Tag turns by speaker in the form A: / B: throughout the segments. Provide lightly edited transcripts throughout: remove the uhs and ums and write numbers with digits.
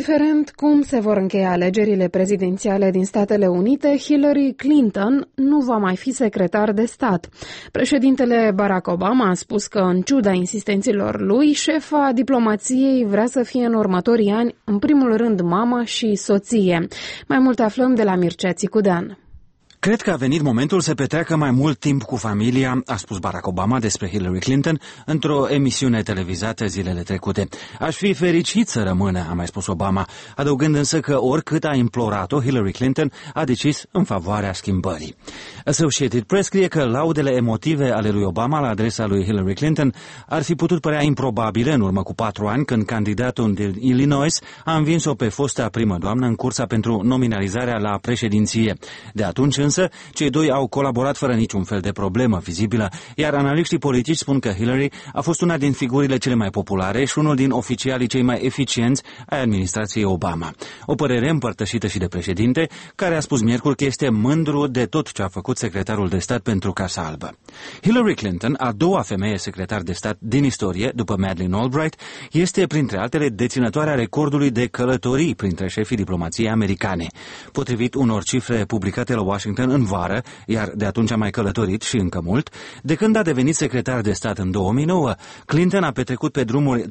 A: Indiferent cum se vor încheia alegerile prezidențiale din Statele Unite, Hillary Clinton nu va mai fi secretar de stat. Președintele Barack Obama a spus că, în ciuda insistenților lui, șefa diplomației vrea să fie în următorii ani, în primul rând, mamă și soție. Mai multe aflăm de la Mircea Țicudean.
B: Cred că a venit momentul să petreacă mai mult timp cu familia, a spus Barack Obama despre Hillary Clinton într-o emisiune televizată zilele trecute. Aș fi fericit să rămână, a mai spus Obama, adăugând însă că oricât a implorat-o, Hillary Clinton a decis în favoarea schimbării. Associated Press scrie că laudele emotive ale lui Obama la adresa lui Hillary Clinton ar fi putut părea improbabile în urmă cu 4 ani, când candidatul din Illinois a învins-o pe fosta primă doamnă în cursa pentru nominalizarea la președinție. De atunci însă, cei doi au colaborat fără niciun fel de problemă vizibilă, iar analiștii politici spun că Hillary a fost una din figurile cele mai populare și unul din oficialii cei mai eficienți ai administrației Obama. O părere împărtășită și de președinte, care a spus miercuri că este mândru de tot ce a făcut secretarul de stat pentru Casa Albă. Hillary Clinton, a doua femeie secretar de stat din istorie, după Madeleine Albright, este, printre altele, deținătoarea recordului de călătorii printre șefii diplomației americane. Potrivit unor cifre publicate la Washington în vară, iar de atunci a mai călătorit și încă mult, de când a devenit secretar de stat în 2009, Clinton a petrecut pe drumuri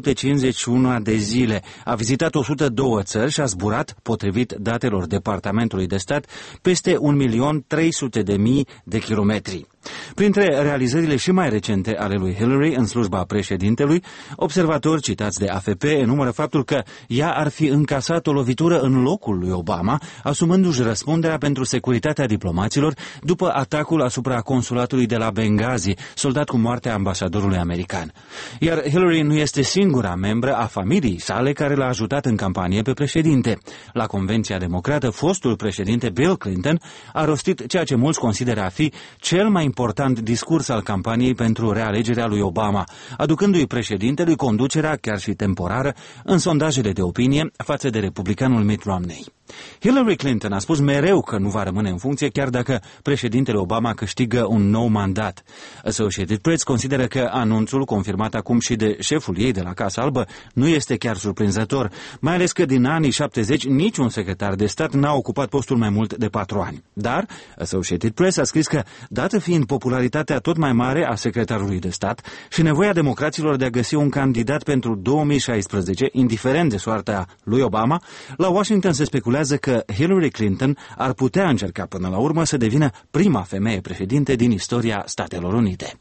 B: 351 de zile, a vizitat 102 țări și a zburat, potrivit datelor Departamentului de Stat, peste 1.300.000 de kilometri. Printre realizările și mai recente ale lui Hillary în slujba președintelui, observatori citați de AFP enumără faptul că ea ar fi încasat o lovitură în locul lui Obama, asumându-și răspunderea pentru securitatea diplomaților după atacul asupra consulatului de la Benghazi, soldat cu moartea ambasadorului american. Iar Hillary nu este singura membră a familiei sale care l-a ajutat în campanie pe președinte. La Convenția Democrată, fostul președinte Bill Clinton a rostit ceea ce mulți consideră a fi cel mai important discurs al campaniei pentru realegerea lui Obama, aducându-i președintelui conducerea, chiar și temporară, în sondajele de opinie față de republicanul Mitt Romney. Hillary Clinton a spus mereu că nu va rămâne în funcție chiar dacă președintele Obama câștigă un nou mandat. Associated Press consideră că anunțul, confirmat acum și de șeful ei de la Casa Albă, nu este chiar surprinzător, mai ales că din anii 70 niciun secretar de stat n-a ocupat postul mai mult de 4 ani. Dar Associated Press a scris că, dată fiind popularitatea tot mai mare a secretarului de stat și nevoia democraților de a găsi un candidat pentru 2016, indiferent de soarta lui Obama, la Washington se speculează că Hillary Clinton ar putea încerca până la urmă să devină prima femeie președinte din istoria Statelor Unite.